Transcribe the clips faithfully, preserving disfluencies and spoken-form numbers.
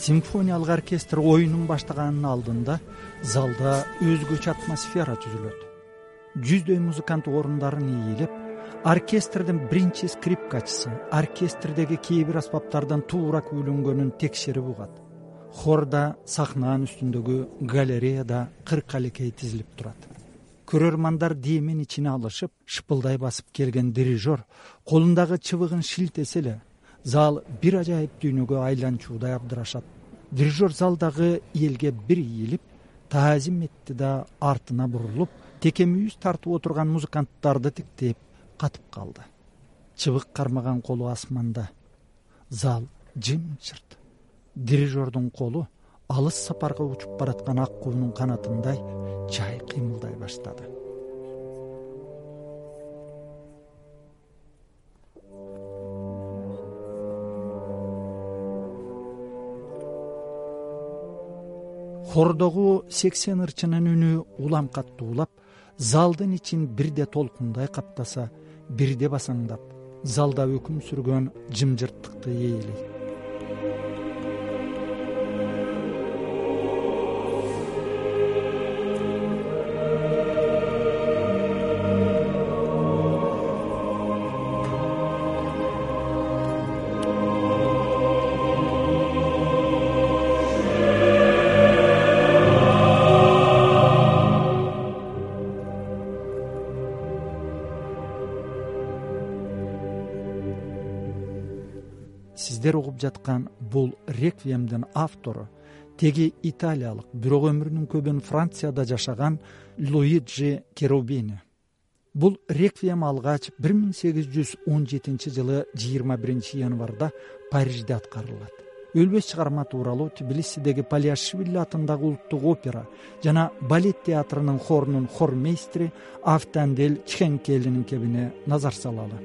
Симфониялык оркестр оюнун баштаганын алдында залда өзгөчө атмосфера түзүлөт. Жүздөй музыкант орундарын ийилеп, оркестрдин биринчи скрипкачысы оркестрдеги кээ бир аспаптардан туура күйлөнгөнүн текшерип угат. Хорда сахнанын үстүндөгү галереяда кыркалекей тизилип турат. Көрөрмандар демин ичине алышып, шыпылдай басып келген дирижер колундагы чыбыгын шилтесе эле зал бир ажайып дүйнөгө айланчуудай абдырашат. Дирижер залдагы элге бир ийилип, таазим этти да артына бурулуп, текемүүз тартып отурган музыканттарды тиктеп катып калды. Чыбык кармаган колу асманда. Зал жымжырт. Дирижердун колу алыс сапарга учуп бараткан ак куунун канатындай жай кыймылдай баштады. Хордогу сексен ырчынын үнү улам каттуулап, залдын ичин бирде толкундай каптаса, бирде басаңдап, залда өкүм сүргөн жымжырттыкты ээлейт. Сиздер угуп жаткан бул реквиемдин автору теги италиялык, бирок өмүрүнүн көбүн Францияда жашаган Луиджи Черубини. Бул реквием алгач бир миң сегиз жүз он жетинчи жылы жыйырма биринчи январда Парижде аткарылат. Өлбөс чыгарма тууралуу Тбилисидеги Палиашвили атындагы улуттук опера жана балет театрынын хорунун хормейстери Афтандель Чхенкелинин кебине назар салалы.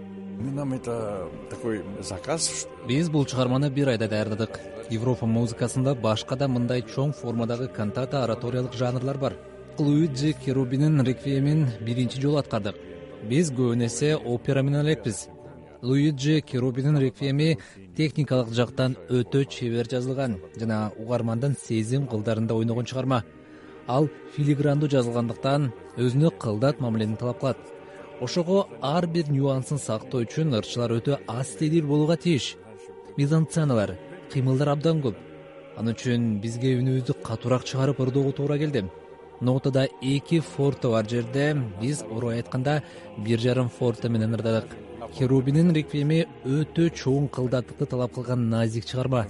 Биз бул чыгарманы бир айда даярдадык. Европа музыкасында башка да мындай чоң формадагы кантата ораториялык жанрлар бар. Луиджи Черубинин реквиемин биринчи жолу аткардык. Биз көбүн эсе опера менен элекпиз. Луиджи Черубинин реквиеми техникалык жактан өтө чебер жазылган жана угармандын сезим кылдарында ойногон чыгарма. Ал филиграндуу жазылгандыктан өзүнө кылдат мамилени талап кылат. Ошого ар бир нюансын сактоо үчүн ырчылар өтө астедил болууга тийиш. Мизансценалар, кыймылдар абдан көп. Ал үчүн бизге үнүбүздү катуураак чыгарып ырдоого туура келди. Нотада эки форте бар жерде биз орой айтканда бир жарым форте менен ырдадык. Черубинин реквиеми өтө чоң кылдаттыкты талап кылган назик чыгарма,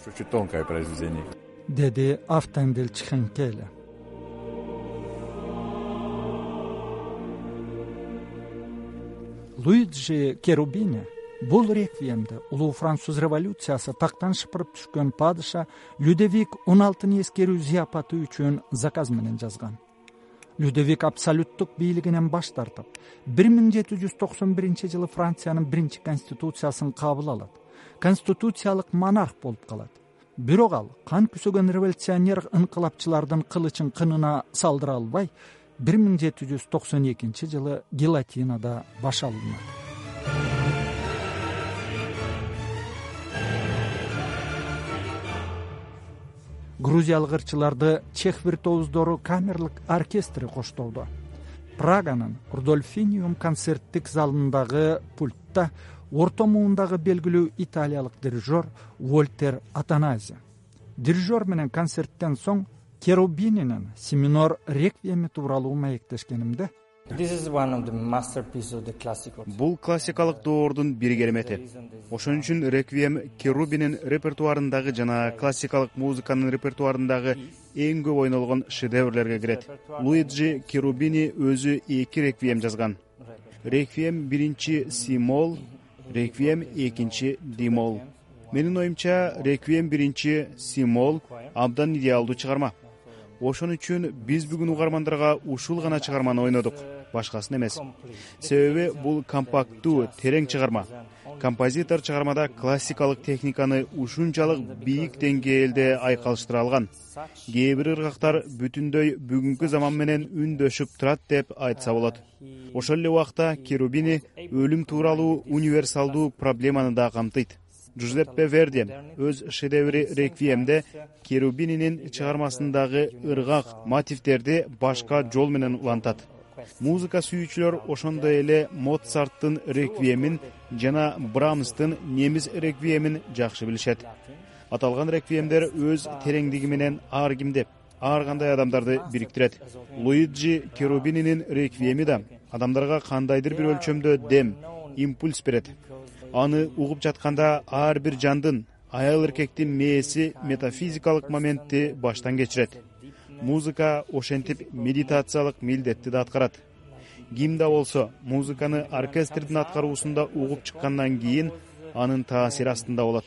деди Афтандель Чхенкели. Луиджи Черубини бул реквиемди улуу француз революциясы тактан шыпырып түшкөн падыша Людовик он алтыны эскерүү зыяпаты үчүн заказ менен жазган. Людовик абсолюттук бийлигинен баш тартып, бир миң жети жүз токсон биринчи жылы Франциянын биринчи конституциясын кабыл алат. Конституциялык монарх болуп калат. Бирок ал кан күсөгөн революционер инкылапчылардын кылычын кынына салдыра албай, бир миң жети жүз токсон экинчи жылы гильотинада баш алынат. Грузиялык ырчыларды чех виртуоздору камерлык оркестри коштоодо. Праганын Рудольфиниум концерттик залындагы пультта орто муундагы белгилүү италиялык дирижер Вольтер Атанази. Дирижер менен концерттен соң Черубининин си минор реквиеми тууралуу маектешкенимде бул классикалык доордун бир керемети. Ошон үчүн реквием Черубинин репертуарындагы жана классикалык музыканын репертуарындагы эң көп ойнолгон шедеврлерге кирет. Луиджи Черубини өзү эки реквием жазган. Реквием биринчи си мол, реквием экинчи ди мол. Менин оюмча реквием биринчи си мол абдан идеалдуу чыгарма. Ошон үчүн биз бүгүн угармандарга ушул гана чыгарманы ойнодук, башкасын эмес. Себеби бул компакттуу, терең чыгарма. Композитор чыгармада классикалык техниканы ушунчалык бийик деңгээлде айкалыштыра алган. Кээ бир ыргактар бүтүндөй бүгүнкү заман менен үндөшүп турат деп айтса болот. Ошол эле убакта Черубини өлүм тууралуу универсалдуу проблеманы да камтыйт. Джузеппе Верди өз шедеври Реквиемде Керубининин чыгармасындагы ыргак мотивтерди башка жол менен улантат. Музыка сүйүүчүлөр ошондой эле Моцарттын Реквиемин жана Брамстын немис Реквиемин жакшы билишет. Аталган реквиемдер өз тереңдиги менен ар кимди, ар кандай адамдарды бириктирет. Луиджи Керубининин Реквиеми да адамдарга кандайдыр бир өлчөмдө дем, импульс берет. Аны угуп жатканда ар бир жандын, аял эркектин мээси метафизикалык моментти баштан кечирет. Музыка ошентип медитациялык милдетти да аткарат. Ким да болсо музыканы оркестрдин аткаруусунда угуп чыккандан кийин анын таасири астында болот.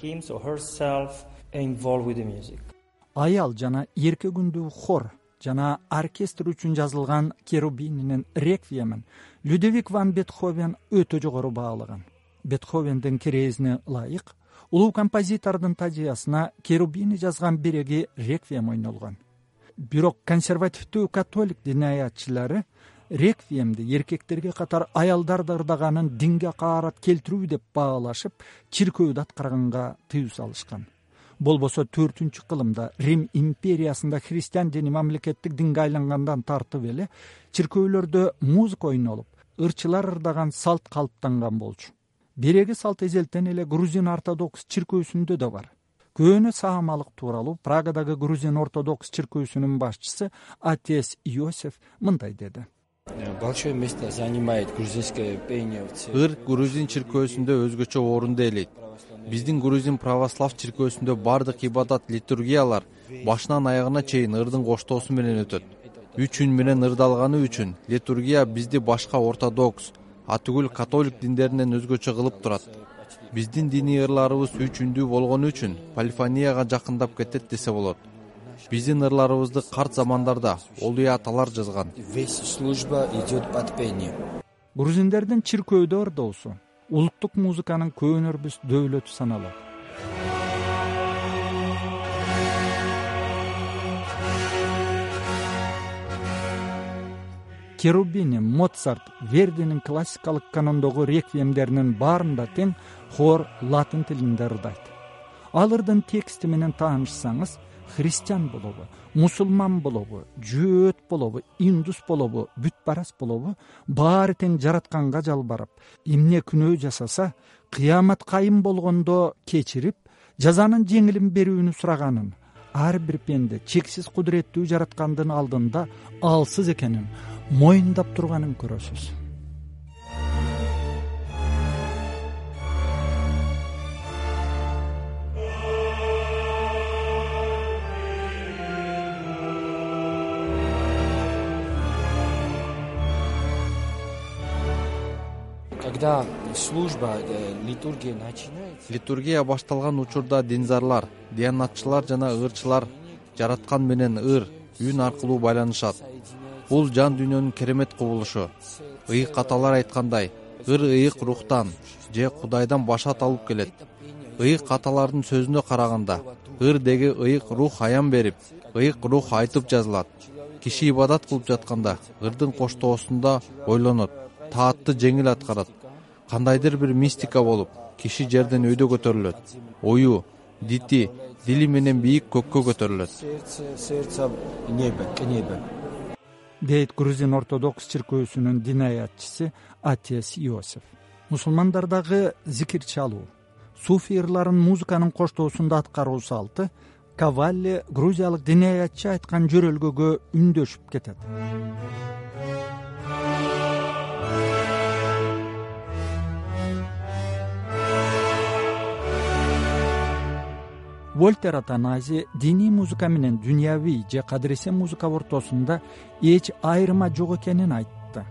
Аял жана эрке күндүү хор жана оркестр үчүн жазылган Керубининин Реквиемин Людовик ван Бетховен өтө жогору баалаган. Бетховендин кирезине ылайык улуу композитордун тажыясына Керубини жазган биреги Реквием ойнолгон. Бирок консервативдүү католик динаятчылары Реквиемди эркектерге катар аялдар да ырдаганын динге каарат келтирүү деп баалашып, чиркөөдө аткарганга тыюу салышкан. Болбосо төртүнчү кылымда Рим империясында христиан дини мамлекеттик динге айлангандан тартып эле чиркөөлөрдө музыка ойнолуп, ырчылар ырдаган салт калыптанган болчу. Биреги салт эзелтен эле грузин ортодокс чиркөөсүндө да бар. Көөнө саамалык тууралуу Прагадагы грузин ортодокс чиркөөсүнүн башчысы отец Иосиф мындай деди. Большое место занимает грузинское пение. Ыр грузин чиркөөсүндө өзгөчө орунду ээлейт. Биздин грузин православ чиркөөсүндө бардык ибадат литургиялар башынан аягына чейин ырдын коштоосу менен өтөт. Үч үн менен ырдалганы үчүн литургия бизди башка ортодокс, атүгүл католик диндеринен өзгөчө кылып турат. Биздин диний ырларыбыз үч үндүү болгону үчүн полифонияга жакындап кетет десе болот. Биздин ырларыбызды карт замандарда олуй аталар жазган. Служба идет под пение. Грузиндердин чиркөөдө ырдоосу улуттук музыканын көөнөрбүс дөөлөтү саналат. Керубини, Моцарт, Вердинин классикалык канондогу реквиемдеринин баарында тең хор латын тилинде ырдайт. Ал ырдын тексти менен таанышсаңыз, христиан болобу, мусулман болобу, жөөт болобу, индус болобу, бүтбарас болобу, баары тең жаратканга жалбарып, эмне күнөө жасаса, кыямат кайым болгондо кечирип, жазанын жеңилин берүүнү сураганын, ар бир пенде чексиз кудуреттүү жараткандын алдында алсыз экенин моюндап турганын көрөсүз. Когда служба, литургия начинается, Литургия башталган учурда динзарлар, диянатчылар жана ырчылар жараткан менен ыр, үн аркылуу байланышат. Бул жан дүйнөнүн керемет кубулушу. Ыйык аталар айткандай, ыр ыйык рухтан же Кудайдан башат алып келет. Ыйык аталардын сөзүнө караганда, ыр деги ыйык рух аян берип, ыйык рух айтып жазылат. Киши ибадат кылып жатканда ырдын коштоосунда ойлонот, таатты жеңил аткарат. Кандайдыр бир мистика болуп, киши жерден өйдө көтөрүлөт. Ою, дити, дили менен бийик көккө көтөрүлөт. сердце небо, к небу. Дейт грузин ортодокс чиркөөсүнүн динаятчысы отец Иосиф. Мусулмандардагы зикир чалуу, суфи ырларын музыканын коштоосунда аткаруу салты Кавалли грузиялык динаятчы айткан жөрөлгөгө үндөшүп кетет. Волтер Атанази диний музыка менен дүйнөви же кадыресе музыка ортосунда эч айырма жок экенин айтты.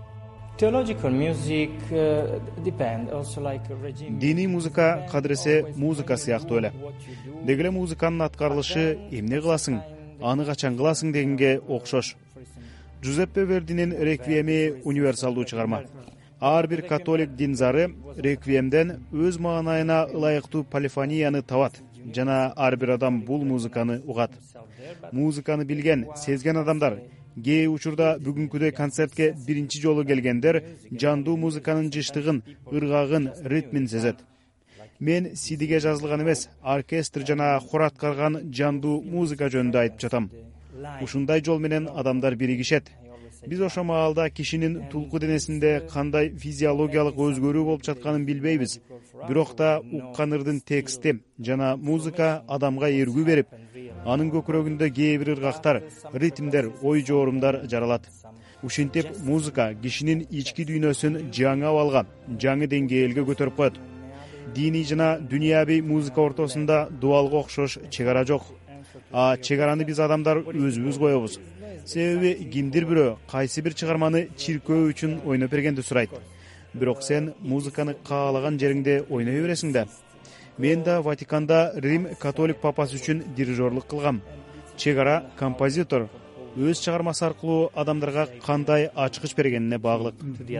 Диний музыка кадыресе музыка сыяктуу эле. Деги эле музыканын аткарылышы эмне кыласың, аны качан кыласың дегенге окшош. Джузеппе Вердинин Реквиеми универсалдуу чыгарма. Ар бир католик динзары Реквиемден өз маанайына ылайыктуу полифонияны табат. Жана ар бир адам бул музыканы угат. Музыканы билген, сезген адамдар кээ учурда бүгүнкүдөй концертке биринчи жолу келгендер жандуу музыканын жыштыгын, ыргагын, ритмин сезет. мен сидиге жазылган эмес, оркестр жана хор аткарган жандуу музыка жөнүндө айтып жатам. Ушундай жол менен адамдар биригишет. Биз ошол маалда кишинин тулку денесинде кандай физиологиялык өзгөрүү болуп жатканын билбейбиз. Бирок да уккан ырдын тексти жана музыка адамга эргүү берип, анын көкүрөгүндө кээ бир ыргактар, ритмдер, ой жоорумдар жаралат. Ушинтип музыка кишинин ички дүйнөсүн жаңы абалга, жаңы деңгээлге көтөрүп коет. Диний жана дүнияви музыка ортосунда дуалга окшош чегара жок. А чегараны биз адамдар өзүбүз коебуз. Себеби кимдир бирөө кайсы бир чыгарманы чиркөө үчүн ойноп бергенди сурайт. Бирок сен музыканы каалаган жериңде ойной бересиң да. Мен да Ватиканда Рим католик папасы үчүн дирижерлук кылгам. Чегара композитор өз чыгармасы аркылуу адамдарга кандай ачкыч бергенине баглык.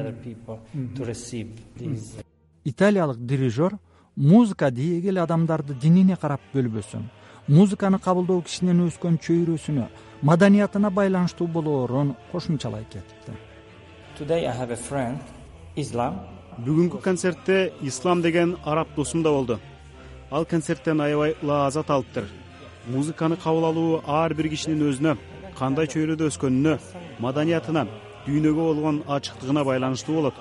Италиялык дирижер музыка дегеле эле адамдарды динине карап бөлбөсүн, музыканы кабылдоо кишинин өскөн чөйрөсүнө, маданиятына байланыштуу болоорун кошумчалай кетти. Бүгүнкү концертте Ислам деген араб досум да болду. Ал концерттен аябай лаазат алыптыр. Музыканы кабыл алуу ар бир кишинин өзүнө, кандай чөйрөдө өскөнүнө, маданиятына, дүйнөгө болгон ачыктыгына байланыштуу болот.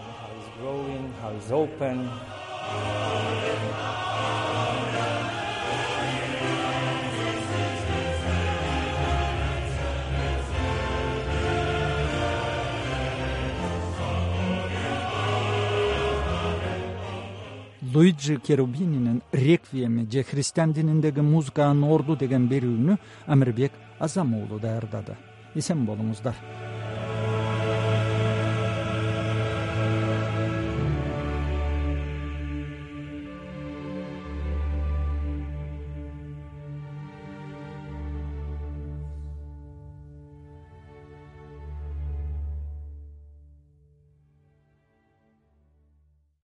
Луиджи Cherubini'nin реквиеми же христиан дининдеги музыканын орду деген берүүнү Амирбек Азамуулу даярдады. Эсен болуңуздар.